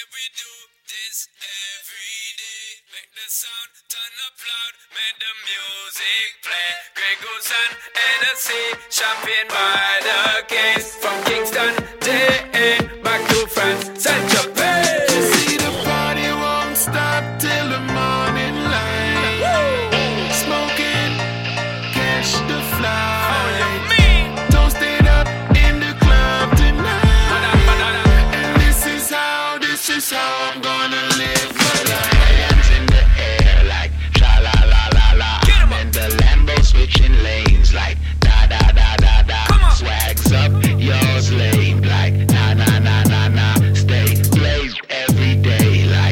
we do this every day. Make the sound turn up loud, make the music play. Gregosan, Hennessy, champagne by the case. From Kingston, JA, back to France, Saint-Tropez. You see the party won't stop till the morning light. Woo! Smoking, catch the fly. Oh, you mean? Toasted up in the club tonight. And this is how I'm gonna live my life. Hands in the air like tra-la-la-la-la. And the Lambo switching lanes like da-da-da-da-da. Swags up, yours lame like na-na-na-na-na. Stay blazed every day like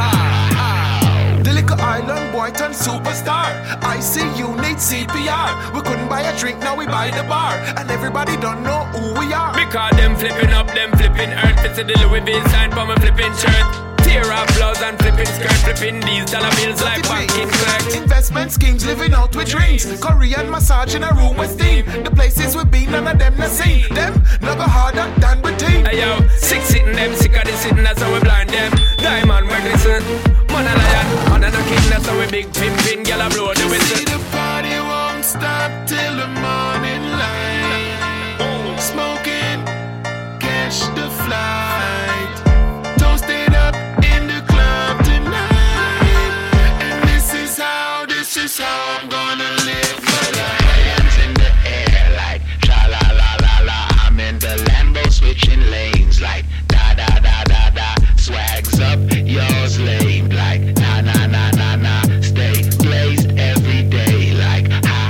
The little island boy turned superstar. I see you need CPR. We couldn't buy a drink, now we buy the bar. And everybody don't know who we are. Because them flipping up, them flipping earth. It's the Louis V sign for my flipping shirt. Tear up blouse and flipping skirt. Flipping these dollar bills like banking clerks. Investment schemes, living out with dreams. Korean massage in a room with steam. The places we've been, none of them not seen. Them never harder than we team. Hey yo, sick sitting them, sick of the sitting, that's how we blind them. Diamond, we glisten. Man a lion, man a no king, that's how we big pimpin'. Girl a blow the See whistle. the party won't stop till the morning light. Smoking, catch the flight. Toasted up in the club tonight. And this is how I'm gonna live my life. Hands in the air like tra-la-la-la-la. I'm in the Lambo switching lanes like da-da-da-da-da. Swags up, yours lame like na-na-na-na-na. Stay blazed every day like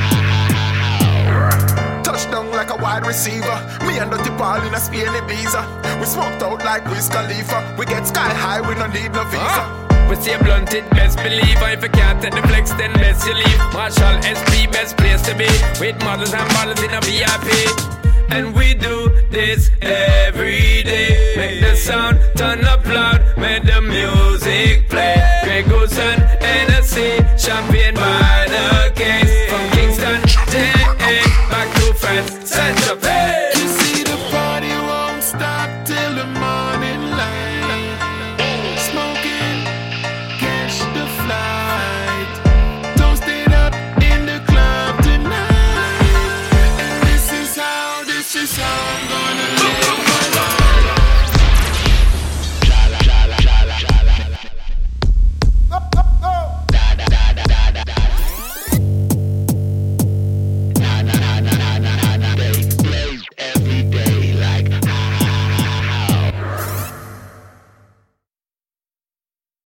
ha-ha-ha-ha-ha. Touchdown like a wide receiver. Me and Dirty Paul in a Spain Ibiza. We smoked out like Wiz Khalifa. We get sky high, we don't need no visa. We stay blunted, best believer. If you can't take the flex, then best you leave. Marshall SP, best place to be. With models and bottles in a VIP. And we do this every day. Make the sound turn up loud, make the music play. Gregosan, Hennessy, champagne by